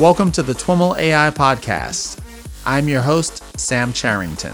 Welcome to the TWIML AI Podcast. I'm your host, Sam Charrington.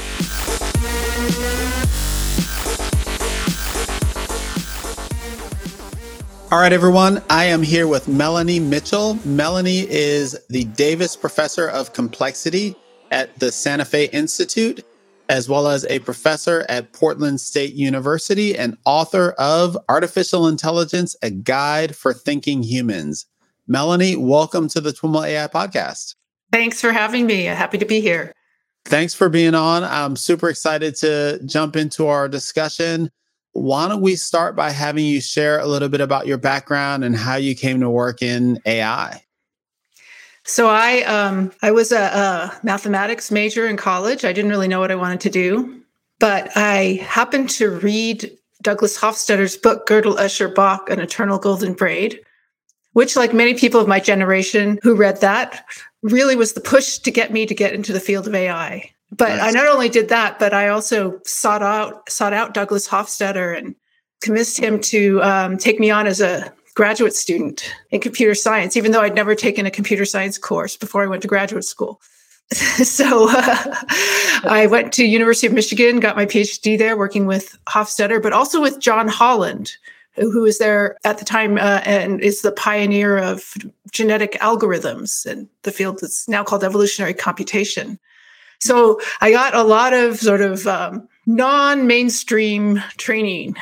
All right, everyone. I am here with Melanie Mitchell. Melanie is the Davis Professor of Complexity at the Santa Fe Institute, as well as a professor at Portland State University and author of Artificial Intelligence, A Guide for Thinking Humans. Melanie, welcome to the TWIML AI Podcast. Thanks for having me. Happy to be here. Thanks for being on. I'm super excited to jump into our discussion. Why don't we start by having you share a little bit about your background and how you came to work in AI? So I was a mathematics major in college. I didn't really know what I wanted to do, but I happened to read Douglas Hofstadter's book, Gödel, Escher, Bach, An Eternal Golden Braid, which, like many people of my generation who read that, really was the push to get me to get into the field of AI. But nice. I not only did that, but I also sought out Douglas Hofstadter and convinced him to take me on as a graduate student in computer science, even though I'd never taken a computer science course before I went to graduate school. So I went to University of Michigan, got my PhD there working with Hofstadter, but also with John Holland, who was there at the time and is the pioneer of genetic algorithms and the field that's now called evolutionary computation. So I got a lot of sort of non-mainstream training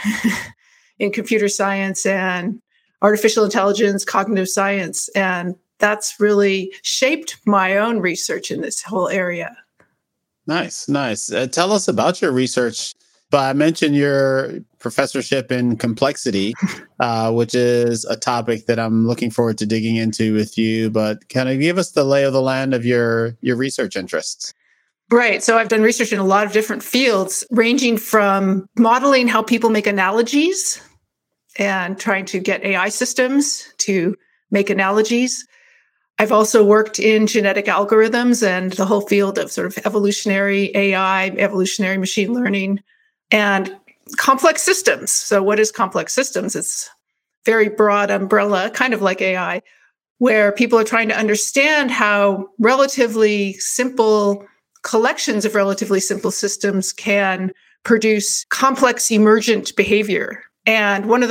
in computer science and artificial intelligence, cognitive science, and that's really shaped my own research in this whole area. Nice. Tell us about your research. But I mentioned your professorship in complexity, which is a topic that I'm looking forward to digging into with you. But kind of give us the lay of the land of your research interests. Right. So I've done research in a lot of different fields, ranging from modeling how people make analogies and trying to get AI systems to make analogies. I've also worked in genetic algorithms and the whole field of sort of evolutionary AI, evolutionary machine learning, and complex systems. So what is complex systems? It's very broad umbrella, kind of like AI, where people are trying to understand how relatively simple collections of relatively simple systems can produce complex emergent behavior. And one of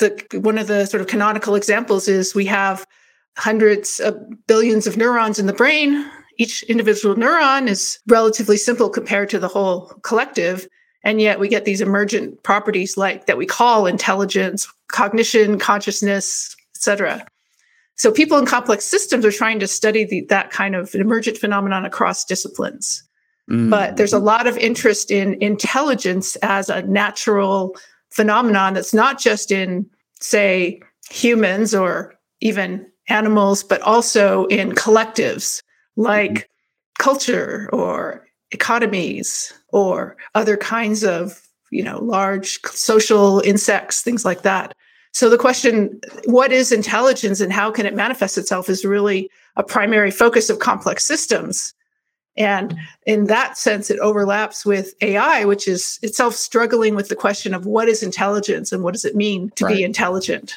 the sort of canonical examples is we have hundreds of billions of neurons in the brain. Each individual neuron is relatively simple compared to the whole collective. And yet we get these emergent properties like that we call intelligence, cognition, consciousness, et cetera. So people in complex systems are trying to study that kind of emergent phenomenon across disciplines. Mm-hmm. But there's a lot of interest in intelligence as a natural phenomenon that's not just in, say, humans or even animals, but also in collectives like culture or economies or other kinds of, large social insects, things like that. So the question, what is intelligence and how can it manifest itself, is really a primary focus of complex systems. And in that sense, it overlaps with AI, which is itself struggling with the question of what is intelligence and what does it mean to be intelligent.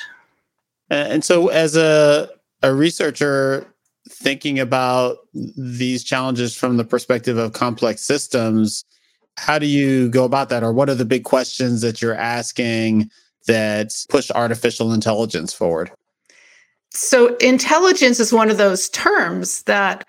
And so as a researcher thinking about these challenges from the perspective of complex systems, how do you go about that? Or what are the big questions that you're asking that push artificial intelligence forward? So intelligence is one of those terms that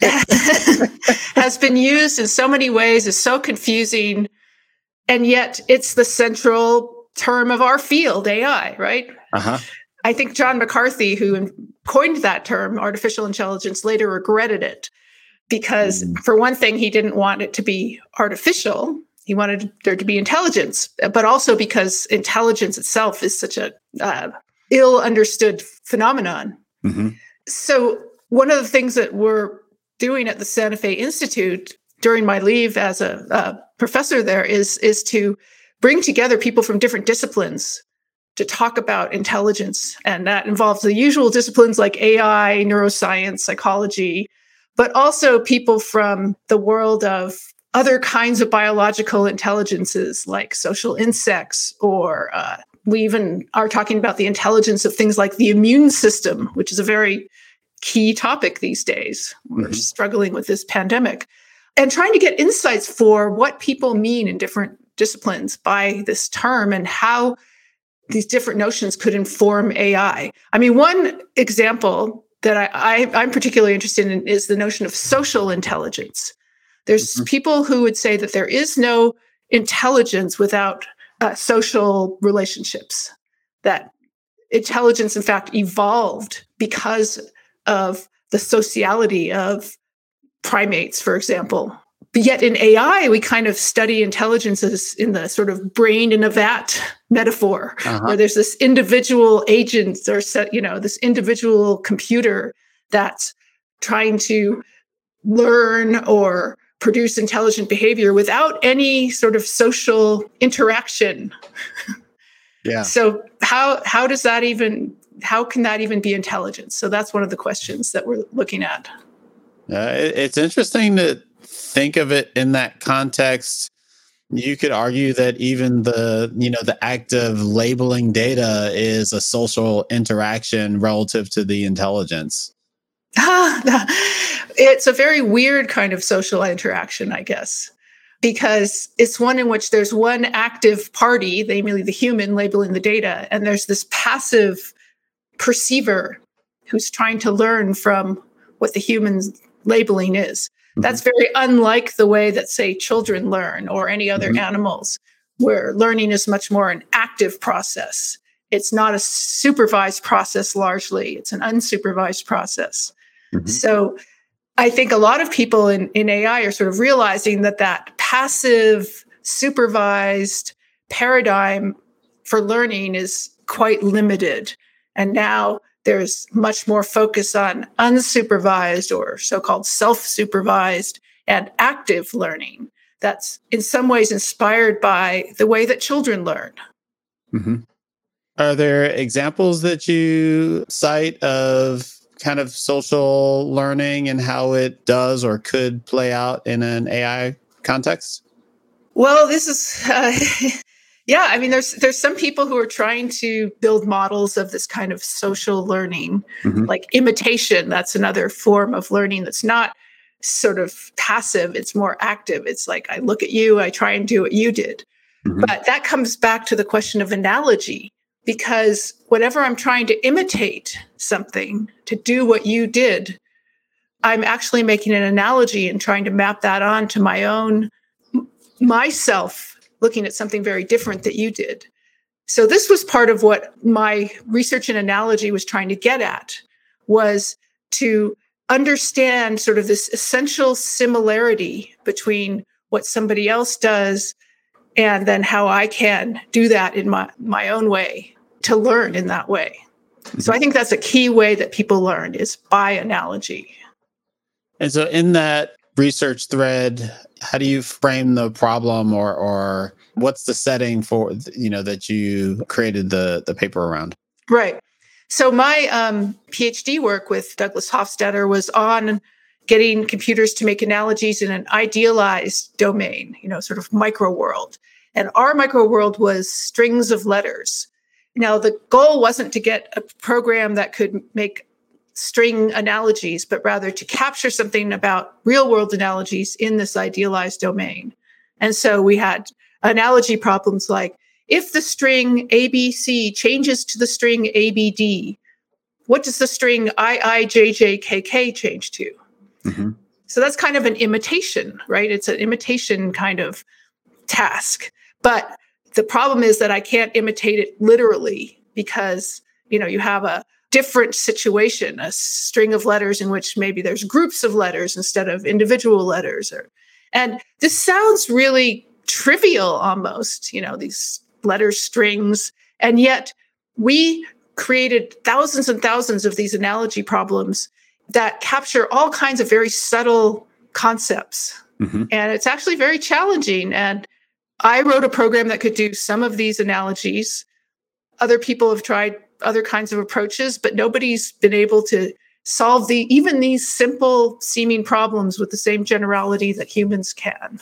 has been used in so many ways, is so confusing, and yet it's the central term of our field, AI, right? Uh-huh. I think John McCarthy, who coined that term, artificial intelligence, later regretted it because, for one thing, he didn't want it to be artificial. He wanted there to be intelligence, but also because intelligence itself is such a ill-understood phenomenon. Mm-hmm. So one of the things that we're doing at the Santa Fe Institute during my leave as a professor there is to bring together people from different disciplines to talk about intelligence. And that involves the usual disciplines like AI, neuroscience, psychology, but also people from the world of other kinds of biological intelligences like social insects, or we even are talking about the intelligence of things like the immune system, which is a very key topic these days. We're struggling with this pandemic and trying to get insights for what people mean in different disciplines by this term and how these different notions could inform AI. I mean, one example that I'm particularly interested in is the notion of social intelligence. There's people who would say that there is no intelligence without social relationships, that intelligence, in fact, evolved because of the sociality of primates, for example. But yet in AI, we kind of study intelligence as in the sort of brain in a vat metaphor, where there's this individual agent or this individual computer that's trying to learn or produce intelligent behavior without any sort of social interaction. Yeah. So how can that even be intelligence? So that's one of the questions that we're looking at. It's interesting to think of it in that context. You could argue that even the act of labeling data is a social interaction relative to the intelligence. It's a very weird kind of social interaction, I guess, because it's one in which there's one active party, namely the human, labeling the data, and there's this passive perceiver who's trying to learn from what the human's labeling is. That's very unlike the way that, say, children learn or any other animals, where learning is much more an active process. It's not a supervised process largely. It's an unsupervised process. So I think a lot of people in AI are sort of realizing that passive, supervised paradigm for learning is quite limited. And now there's much more focus on unsupervised or so-called self-supervised and active learning that's in some ways inspired by the way that children learn. Are there examples that you cite of kind of social learning and how it does or could play out in an AI context? Well, this is, yeah, I mean, there's some people who are trying to build models of this kind of social learning, like imitation. That's another form of learning that's not sort of passive. It's more active. It's like, I look at you, I try and do what you did. But that comes back to the question of analogy, because whenever I'm trying to imitate something to do what you did, I'm actually making an analogy and trying to map that on to myself, looking at something very different that you did. So this was part of what my research and analogy was trying to get at, was to understand sort of this essential similarity between what somebody else does and then how I can do that in my own way, to learn in that way. So I think that's a key way that people learn, is by analogy. And so in that research thread, how do you frame the problem or what's the setting for, that you created the paper around? Right. So my PhD work with Douglas Hofstadter was on getting computers to make analogies in an idealized domain, sort of micro world. And our micro world was strings of letters. Now, the goal wasn't to get a program that could make string analogies, but rather to capture something about real world analogies in this idealized domain. And so we had analogy problems like, if the string ABC changes to the string ABD, what does the string IIJJKK change to? So that's kind of an imitation, right? It's an imitation kind of task. But the problem is that I can't imitate it literally because, you have a different situation, a string of letters in which maybe there's groups of letters instead of individual letters. And this sounds really trivial almost, these letter strings. And yet we created thousands and thousands of these analogy problems that capture all kinds of very subtle concepts. And it's actually very challenging. And I wrote a program that could do some of these analogies. Other people have tried other kinds of approaches, but nobody's been able to solve even these simple seeming problems with the same generality that humans can.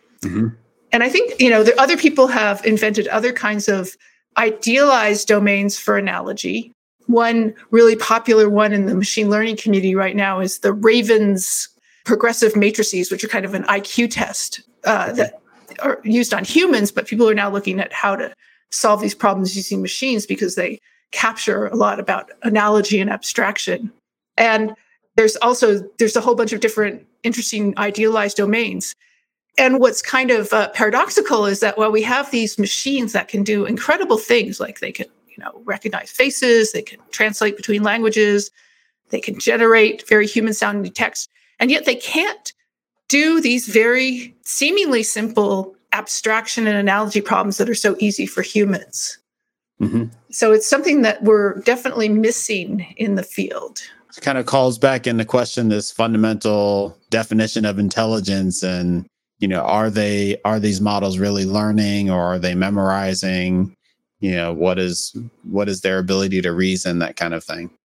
And I think, the other people have invented other kinds of idealized domains for analogy. One really popular one in the machine learning community right now is the Ravens progressive matrices, which are kind of an IQ test that are used on humans, but people are now looking at how to solve these problems using machines because they capture a lot about analogy and abstraction. And there's a whole bunch of different interesting idealized domains. And what's kind of paradoxical is that while we have these machines that can do incredible things, like they can, recognize faces, they can translate between languages, they can generate very human-sounding text, and yet they can't do these very seemingly simple abstraction and analogy problems that are so easy for humans. Mm-hmm. So it's something that we're definitely missing in the field. It kind of calls back into question this fundamental definition of intelligence, and are these models really learning, or are they memorizing? What is their ability to reason, that kind of thing.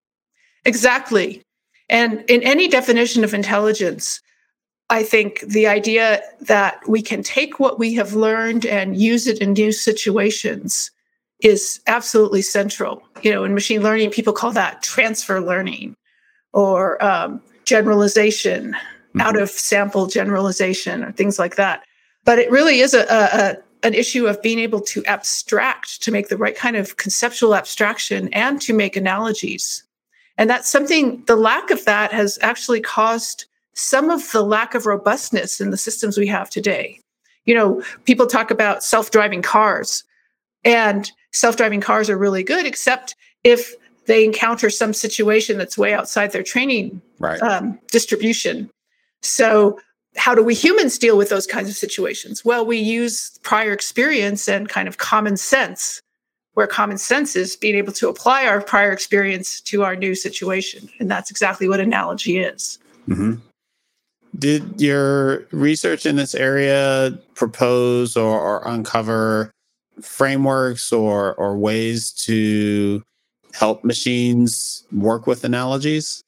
Exactly. And in any definition of intelligence, I think the idea that we can take what we have learned and use it in new situations is absolutely central. In machine learning, people call that transfer learning or generalization, out of sample generalization, or things like that. But it really is an issue of being able to abstract, to make the right kind of conceptual abstraction and to make analogies. And that's something, the lack of that has actually caused some of the lack of robustness in the systems we have today. People talk about self-driving cars, and self-driving cars are really good, except if they encounter some situation that's way outside their training distribution. So how do we humans deal with those kinds of situations? Well, we use prior experience and kind of common sense, where common sense is being able to apply our prior experience to our new situation. And that's exactly what analogy is. Mm-hmm. Did your research in this area propose or uncover frameworks or ways to help machines work with analogies?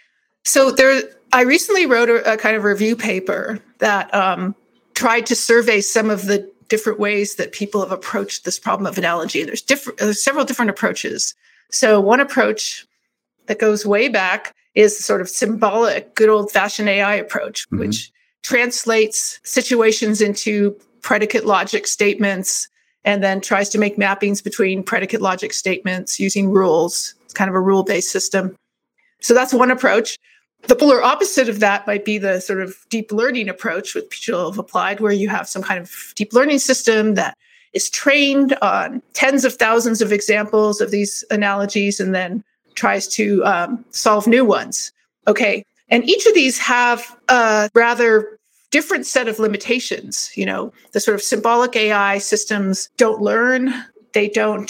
So I recently wrote a kind of review paper that tried to survey some of the different ways that people have approached this problem of analogy. There's several different approaches. So one approach that goes way back is sort of symbolic, good old-fashioned AI approach, mm-hmm. which translates situations into predicate logic statements and then tries to make mappings between predicate logic statements using rules. It's kind of a rule-based system. So that's one approach. The polar opposite of that might be the sort of deep learning approach, which people have applied, where you have some kind of deep learning system that is trained on tens of thousands of examples of these analogies and then tries to solve new ones. Okay. And each of these have a rather different set of limitations. The sort of symbolic AI systems don't learn. They don't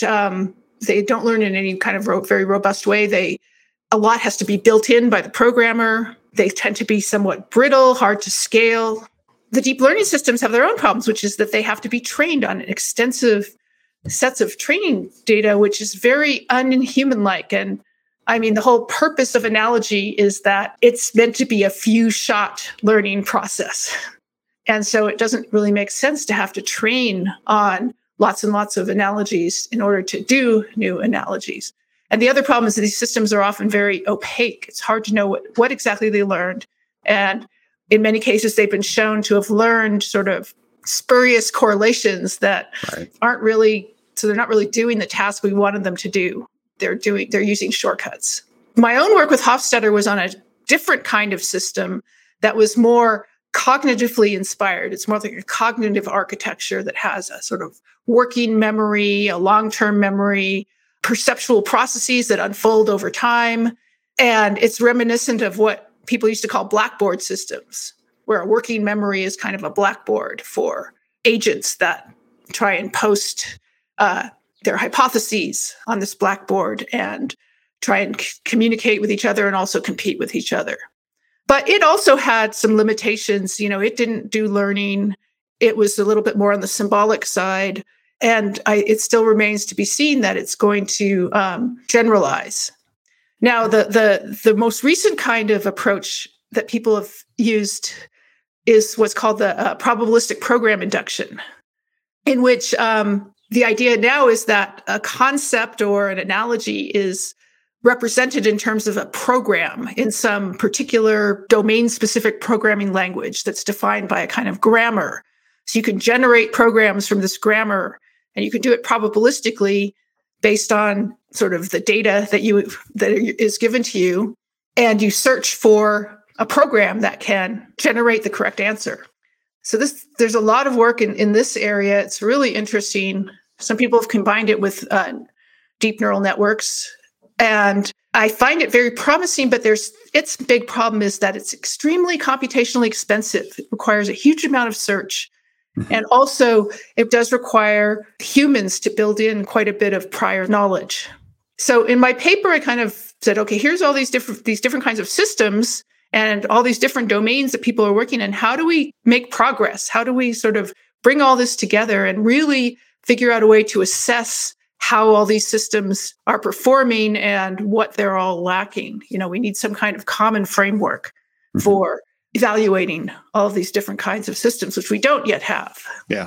learn in any kind of very robust way. A lot has to be built in by the programmer. They tend to be somewhat brittle, hard to scale. The deep learning systems have their own problems, which is that they have to be trained on extensive sets of training data, which is very unhuman-like. And I mean, the whole purpose of analogy is that it's meant to be a few-shot learning process. And so it doesn't really make sense to have to train on lots and lots of analogies in order to do new analogies. And the other problem is that these systems are often very opaque. It's hard to know what exactly they learned. And in many cases, they've been shown to have learned sort of spurious correlations that aren't really, so they're not really doing the task we wanted them to do. They're using shortcuts. My own work with Hofstadter was on a different kind of system that was more cognitively inspired. It's more like a cognitive architecture that has a sort of working memory, a long-term memory, perceptual processes that unfold over time. And it's reminiscent of what people used to call blackboard systems, where a working memory is kind of a blackboard for agents that try and post their hypotheses on this blackboard and try and communicate with each other and also compete with each other. But it also had some limitations. It didn't do learning. It was a little bit more on the symbolic side. And it still remains to be seen that it's going to generalize. Now, the most recent kind of approach that people have used is what's called the probabilistic program induction, in which the idea now is that a concept or an analogy is represented in terms of a program in some particular domain-specific programming language that's defined by a kind of grammar. So you can generate programs from this grammar, and you can do it probabilistically based on sort of the data that is given to you, and you search for a program that can generate the correct answer. So there's a lot of work in this area. It's really interesting. Some people have combined it with deep neural networks, and I find it very promising, but its big problem is that it's extremely computationally expensive. It requires a huge amount of search. Mm-hmm. And also, it does require humans to build in quite a bit of prior knowledge. So in my paper, I kind of said, okay, here's all these different kinds of systems and all these different domains that people are working in. How do we make progress? How do we sort of bring all this together and really figure out a way to assess how all these systems are performing and what they're all lacking? We need some kind of common framework for evaluating all of these different kinds of systems, which we don't yet have. Yeah.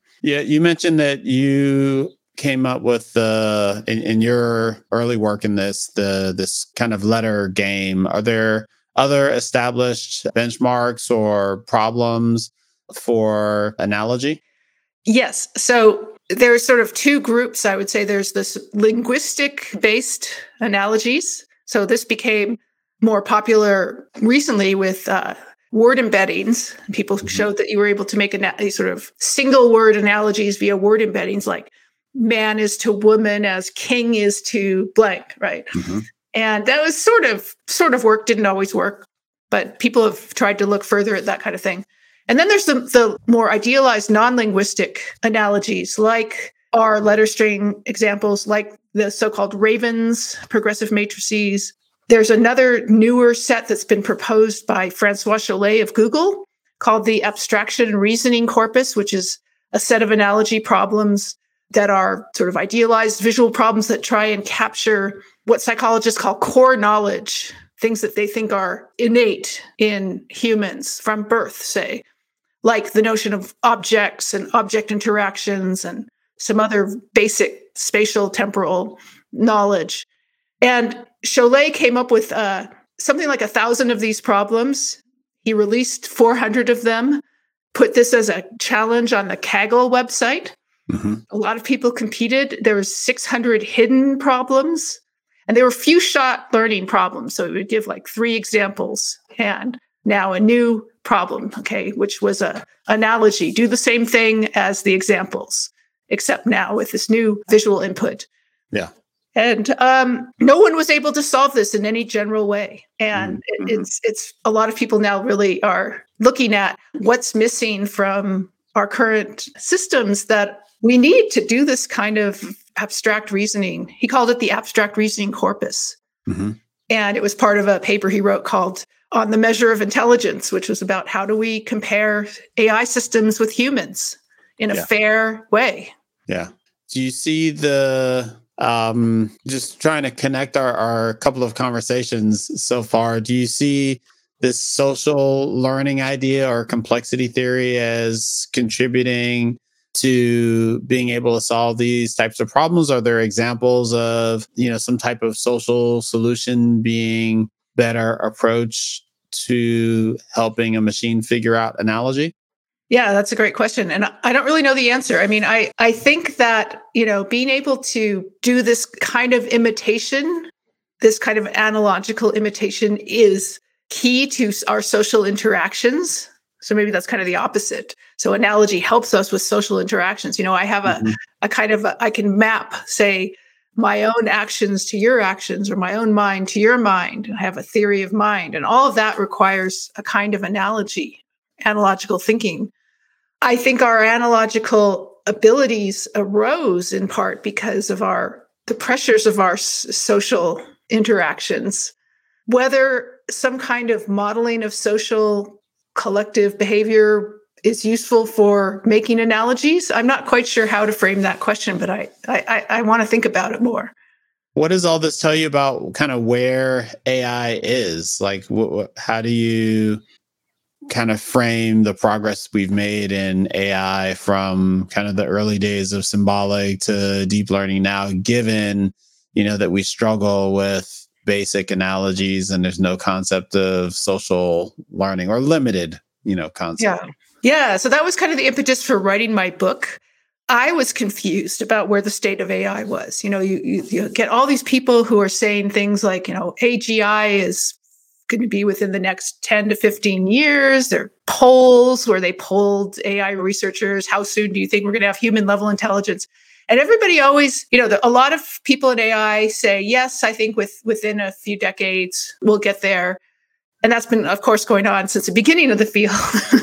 You mentioned that you came up with in your early work in this kind of letter game. Are there other established benchmarks or problems for analogy? Yes. So there's sort of two groups, I would say. There's this linguistic-based analogies. So this became more popular recently with word embeddings. People showed that you were able to make a sort of single word analogies via word embeddings, like man is to woman as king is to blank, right? Mm-hmm. And that was sort of work, didn't always work, but people have tried to look further at that kind of thing. And then there's the more idealized non-linguistic analogies, like our letter string examples, like the so-called Ravens, progressive matrices. There's another newer set that's been proposed by Francois Chollet of Google called the abstraction and reasoning corpus, which is a set of analogy problems that are sort of idealized visual problems that try and capture what psychologists call core knowledge, things that they think are innate in humans from birth, say, like the notion of objects and object interactions and some other basic spatial temporal knowledge. And Chollet came up with something like 1,000 of these problems. He released 400 of them, put this as a challenge on the Kaggle website. Mm-hmm. A lot of people competed. There was 600 hidden problems, and they were few-shot learning problems. So it would give like 3 examples, and now a new problem, okay, which was a analogy. Do the same thing as the examples, except now with this new visual input. Yeah. And no one was able to solve this in any general way. And it's a lot of people now really are looking at what's missing from our current systems that we need to do this kind of abstract reasoning. He called it the abstract reasoning corpus. Mm-hmm. And it was part of a paper he wrote called On the Measure of Intelligence, which was about how do we compare AI systems with humans in a fair way. Yeah. Do you see just trying to connect our couple of conversations so far, do you see this social learning idea or complexity theory as contributing to being able to solve these types of problems? Are there examples of, some type of social solution being better approach to helping a machine figure out analogy? Yeah, that's a great question. And I don't really know the answer. I mean, I think that, being able to do this kind of imitation, this kind of analogical imitation is key to our social interactions. So maybe that's kind of the opposite. So analogy helps us with social interactions. I have a kind of, I can map, say, my own actions to your actions or my own mind to your mind. I have a theory of mind, and all of that requires a kind of analogy, analogical thinking. I think our analogical abilities arose in part because of the pressures of our social interactions. Whether some kind of modeling of social collective behavior is useful for making analogies, I'm not quite sure how to frame that question, but I want to think about it more. What does all this tell you about kind of where AI is? Like, how do you kind of frame the progress we've made in AI from kind of the early days of symbolic to deep learning now, given, that we struggle with basic analogies, and there's no concept of social learning or limited, concept. Yeah. So that was kind of the impetus for writing my book. I was confused about where the state of AI was. You get all these people who are saying things like, AGI is going to be within the next 10 to 15 years. There are polls where they polled AI researchers. How soon do you think we're going to have human level intelligence? And everybody always, a lot of people in AI say, yes, I think within a few decades, we'll get there. And that's been, of course, going on since the beginning of the field.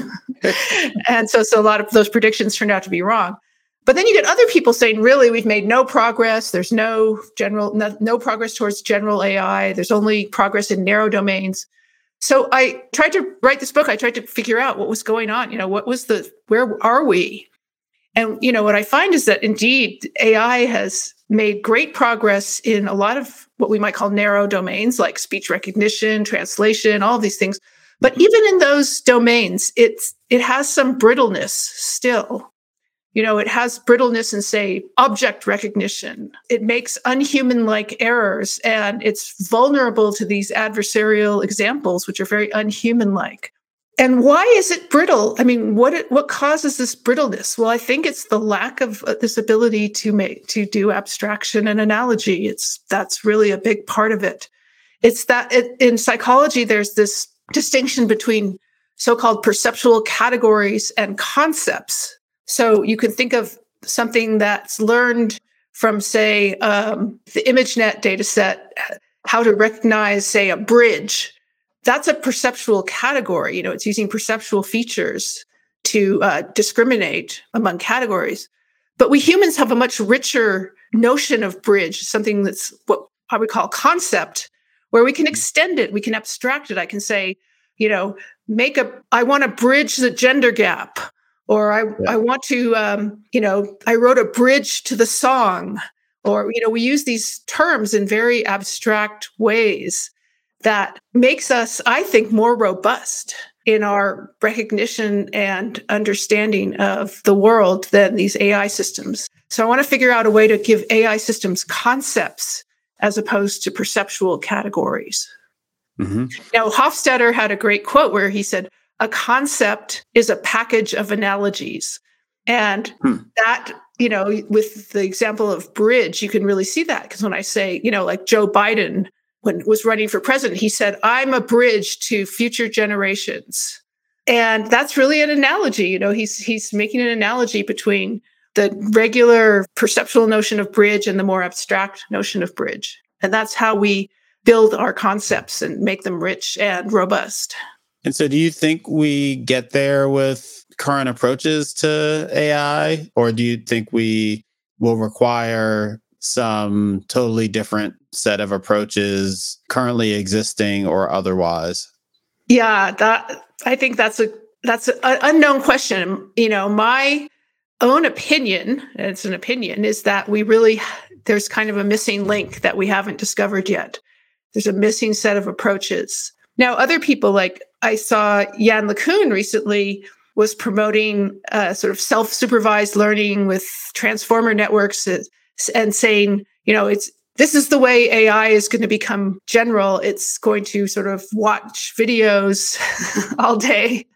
And so a lot of those predictions turned out to be wrong. But then you get other people saying, really, we've made no progress. There's no progress towards general AI. There's only progress in narrow domains. So I tried to write this book. I tried to figure out what was going on. Where are we? And, what I find is that indeed AI has made great progress in a lot of what we might call narrow domains, like speech recognition, translation, all of these things. But even in those domains, it has some brittleness still. It has brittleness in, say, object recognition. It makes unhuman-like errors, and it's vulnerable to these adversarial examples, which are very unhuman-like. And why is it brittle? I mean, what causes this brittleness? Well, I think it's the lack of this ability to do abstraction and analogy. That's really a big part of it. It's that in psychology, there's this distinction between so-called perceptual categories and concepts. So you can think of something that's learned from, say, the ImageNet data set, how to recognize, say, a bridge. That's a perceptual category. It's using perceptual features to discriminate among categories. But we humans have a much richer notion of bridge, something that's what I would call concept, where we can extend it, we can abstract it. I can say, I want to bridge the gender gap. Or I want to, I wrote a bridge to the song. Or, we use these terms in very abstract ways that makes us, I think, more robust in our recognition and understanding of the world than these AI systems. So I want to figure out a way to give AI systems concepts as opposed to perceptual categories. Mm-hmm. Now, Hofstadter had a great quote where he said, a concept is a package of analogies. And that, with the example of bridge, you can really see that. Because when I say, like Joe Biden, when was running for president, he said, I'm a bridge to future generations. And that's really an analogy. He's making an analogy between the regular perceptual notion of bridge and the more abstract notion of bridge. And that's how we build our concepts and make them rich and robust. And so do you think we get there with current approaches to AI, or do you think we will require some totally different set of approaches currently existing or otherwise? Yeah, I think that's an unknown question. My own opinion, and it's an opinion, is that there's kind of a missing link that we haven't discovered yet. There's a missing set of approaches. Now, other people, like I saw Yann LeCun recently was promoting sort of self-supervised learning with transformer networks and saying, this is the way AI is going to become general. It's going to sort of watch videos all day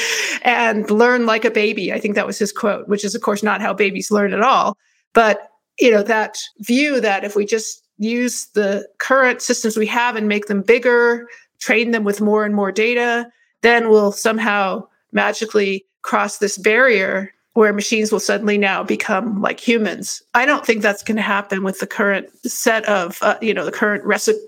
and learn like a baby. I think that was his quote, which is, of course, not how babies learn at all. But, that view that if we just use the current systems we have and make them bigger, train them with more and more data, then we'll somehow magically cross this barrier where machines will suddenly now become like humans. I don't think that's going to happen with the current set of, the current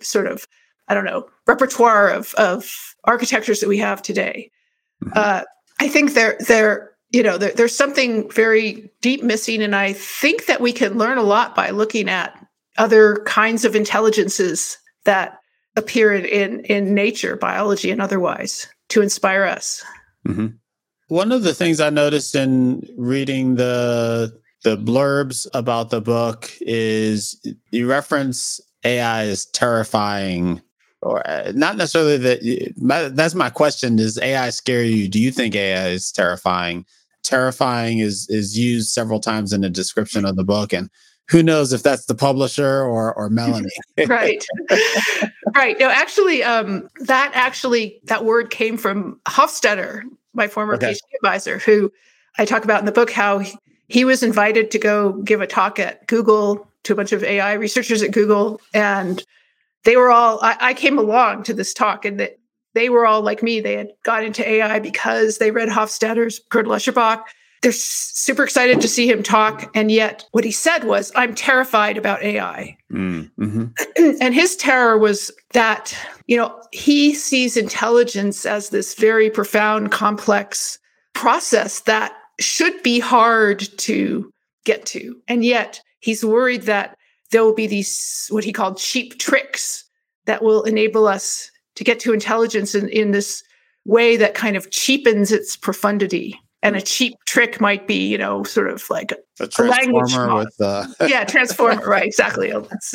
repertoire of architectures that we have today. Mm-hmm. I think there's something very deep missing, and I think that we can learn a lot by looking at other kinds of intelligences that appear in nature, biology, and otherwise, to inspire us. Mm-hmm. One of the things I noticed in reading the blurbs about the book is you reference AI as terrifying, or not necessarily that. That's my question: does AI scare you? Do you think AI is terrifying? Terrifying is used several times in the description of the book, and who knows if that's the publisher or Melanie. Right. Right. No, actually, that word came from Hofstadter, my former PhD advisor, who I talk about in the book, how he was invited to go give a talk at Google to a bunch of AI researchers at Google. And they were all, I came along to this talk, and they were all like me. They had got into AI because they read Hofstadter's Gödel Escherbach. They're super excited to see him talk. And yet what he said was, I'm terrified about AI. Mm-hmm. And his terror was that, he sees intelligence as this very profound, complex process that should be hard to get to. And yet he's worried that there will be these, what he called cheap tricks that will enable us to get to intelligence in this way that kind of cheapens its profundity. And a cheap trick might be, sort of like a language model. Transformer, right, exactly.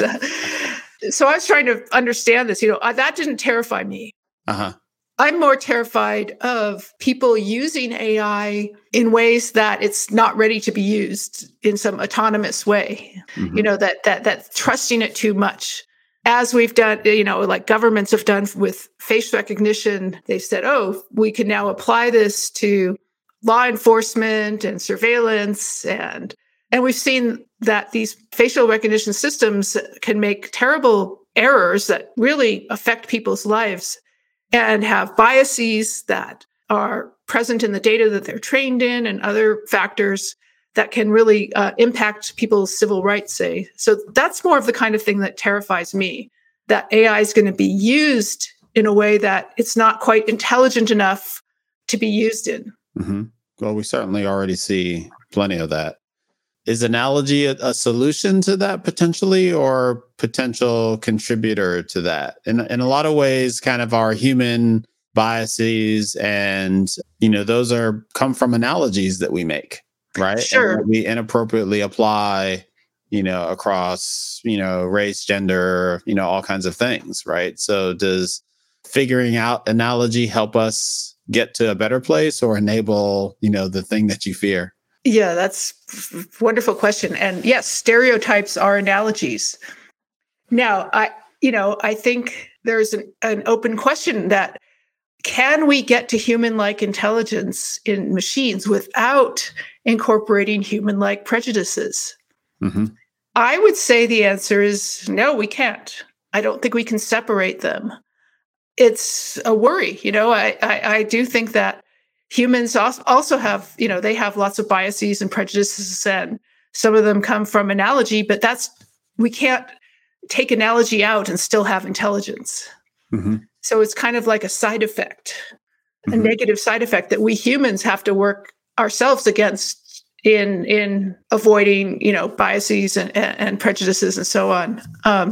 So I was trying to understand this, that didn't terrify me. Uh-huh. I'm more terrified of people using AI in ways that it's not ready to be used in some autonomous way, that trusting it too much. As we've done, like governments have done with face recognition, they've said, we can now apply this to law enforcement and surveillance. And we've seen that these facial recognition systems can make terrible errors that really affect people's lives and have biases that are present in the data that they're trained in and other factors that can really impact people's civil rights, say. So that's more of the kind of thing that terrifies me, that AI is going to be used in a way that it's not quite intelligent enough to be used in. Mm-hmm. Well, we certainly already see plenty of that. Is analogy a solution to that potentially, or potential contributor to that? In a lot of ways, kind of our human biases and, those come from analogies that we make, right? Sure. And we inappropriately apply, across, race, gender, all kinds of things, right? So does figuring out analogy help us get to a better place or enable, the thing that you fear? Yeah, that's a wonderful question. And yes, stereotypes are analogies. Now, I think there's an open question that can we get to human-like intelligence in machines without incorporating human-like prejudices? Mm-hmm. I would say the answer is no, we can't. I don't think we can separate them. It's a worry. I do think that humans also have, they have lots of biases and prejudices, and some of them come from analogy, but we can't take analogy out and still have intelligence. Mm-hmm. So it's kind of like a side effect, a negative side effect that we humans have to work ourselves against in avoiding, biases and prejudices and so on.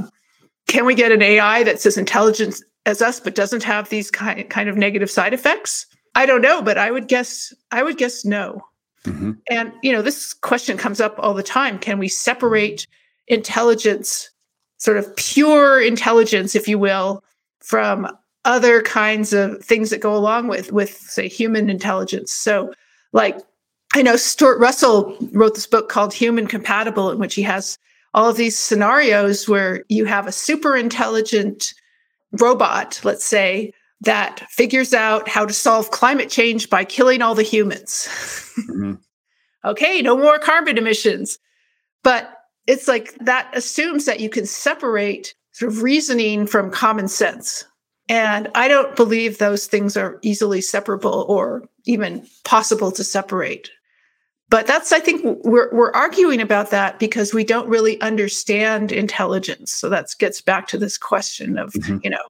Can we get an AI that's as intelligent as us, but doesn't have these kind of negative side effects? I don't know, but I would guess no. Mm-hmm. And, this question comes up all the time. Can we separate intelligence, sort of pure intelligence, if you will, from other kinds of things that go along with say, human intelligence? So like, I know Stuart Russell wrote this book called Human Compatible, in which he has all of these scenarios where you have a super intelligent robot, let's say, that figures out how to solve climate change by killing all the humans. Mm-hmm. Okay, no more carbon emissions. But it's like that assumes that you can separate sort of reasoning from common sense. And I don't believe those things are easily separable or even possible to separate. But I think we're arguing about that because we don't really understand intelligence. So that gets back to this question of,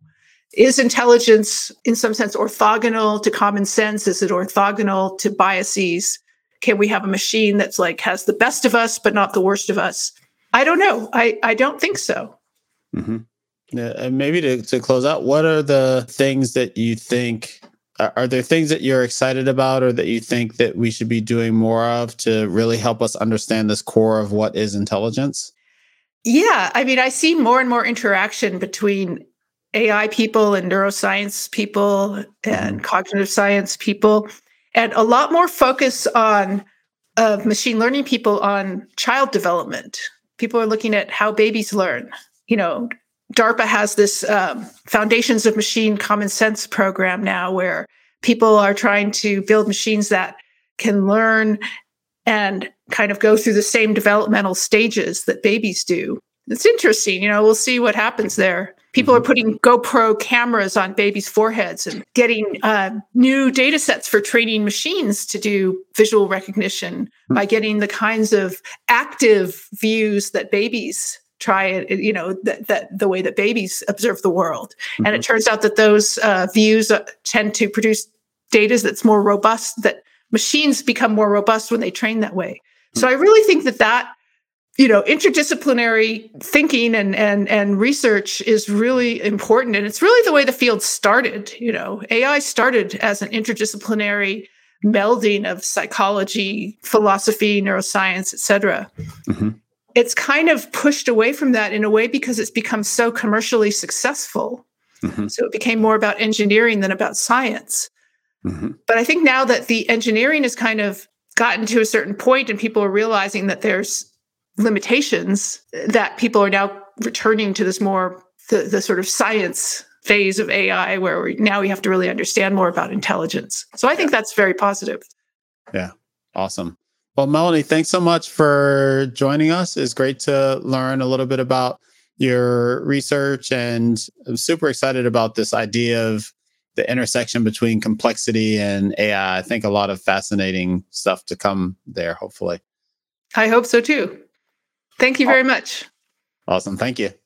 is intelligence in some sense orthogonal to common sense? Is it orthogonal to biases? Can we have a machine that's like has the best of us, but not the worst of us? I don't know. I don't think so. Mm-hmm. Yeah, and maybe to close out, what are the things that you think, are there things that you're excited about or that you think that we should be doing more of to really help us understand this core of what is intelligence? Yeah, I mean, I see more and more interaction between AI people and neuroscience people and cognitive science people, and a lot more focus of machine learning people on child development People are looking at how babies learn. DARPA has this Foundations of Machine Common Sense program now where people are trying to build machines that can learn and kind of go through the same developmental stages that babies do. It's interesting. We'll see what happens there. People are putting GoPro cameras on babies' foreheads and getting new data sets for training machines to do visual recognition by getting the kinds of active views that babies try, that the way that babies observe the world. And it turns out that those views tend to produce data that's more robust, that machines become more robust when they train that way. So I really think that interdisciplinary thinking and research is really important. And it's really the way the field started. AI started as an interdisciplinary melding of psychology, philosophy, neuroscience, et cetera. It's kind of pushed away from that in a way because it's become so commercially successful. So it became more about engineering than about science. But I think now that the engineering has kind of gotten to a certain point and people are realizing that there's limitations, that people are now returning to this more, the sort of science phase of AI where we have to really understand more about intelligence. So I think that's very positive. Yeah. Awesome. Well, Melanie, thanks so much for joining us. It's great to learn a little bit about your research, and I'm super excited about this idea of the intersection between complexity and AI. I think a lot of fascinating stuff to come there, hopefully. I hope so too. Thank you very much. Awesome. Thank you.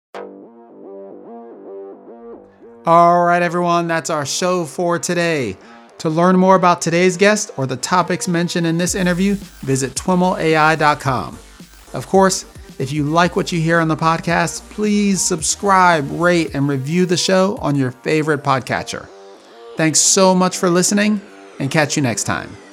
All right, everyone, that's our show for today. To learn more about today's guest or the topics mentioned in this interview, visit twimlai.com. Of course, if you like what you hear on the podcast, please subscribe, rate, and review the show on your favorite podcatcher. Thanks so much for listening, and catch you next time.